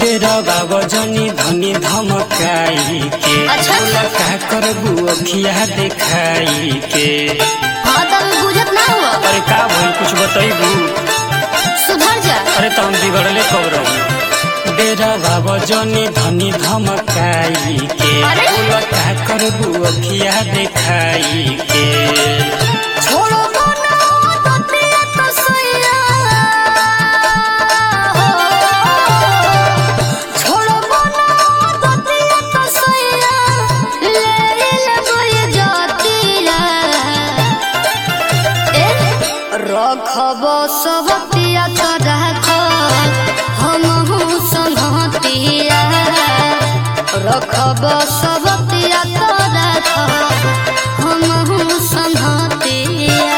डेरा बजनी धनी धमकाई के का करबू अखिया देखाई के। हाँ तब बुझत ना हुआ। अरे का भाई कुछ बताइबू? सुधर जा। अरे तुम बिगड़ले कब रही? डेरा बजनी धनी धमकाई के का करबू अखिया देखाई के। छोड़ो रखब सबतिया तो रख हमहू संगतिया। रखब सबतिया तो रख हमहू संगतिया।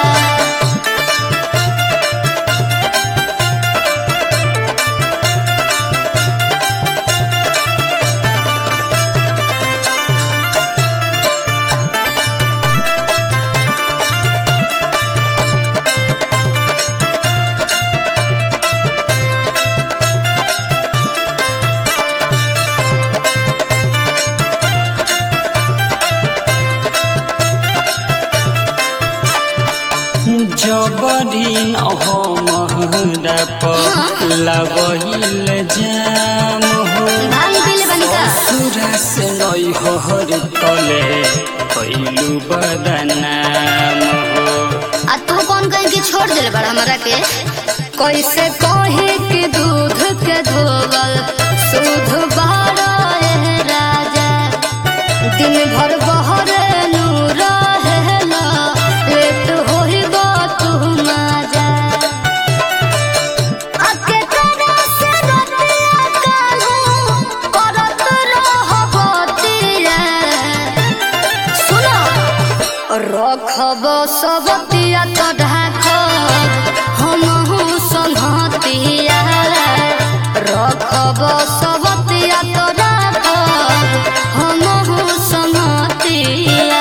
जबरीन महरा पर लगहिल जाम हो। ससुरा से नई हर तले कैलू बदनाम हो। आ तू कौन कहीं के छोड़ दिल बड़ा हमरा के? कैसे कहे के दूध के धोवल सुध बारा राजा। दिन भर बहरे नूर हेला लेट होई बात माजा। आके तेरा से रतिया कालू करत रहबतिया। सुनो रखब सबतिया तो ढाक हमहू संगतिया। रखब सबतिया तो ढाक हमहू संगतिया।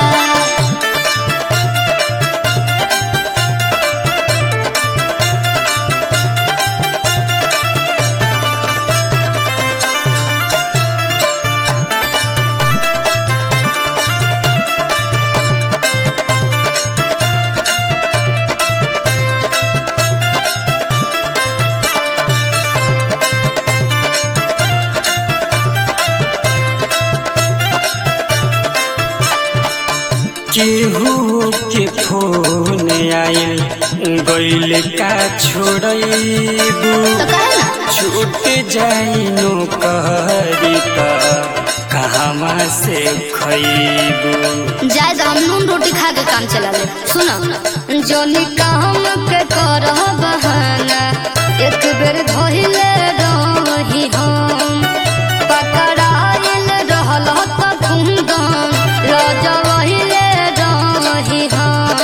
केहू के फोन आयल गइल का छोड़बू। छूट जाई नो कहरी त कहवा से खइबू। जाए तो हम नून रोटी खा के काम चला ले। सुनो जोनी काम के कर बहाना एक बेर धोइले रही हम। पकड़ाइल रहल त कुंदन रजवहिले रही हम।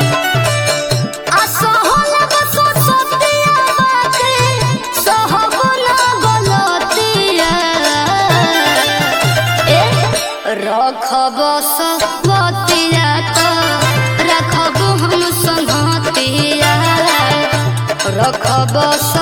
असहल बस सतिया बाके सहब ना गलतिया। रखब सबतिया तो रखब हम संगतिया। रखब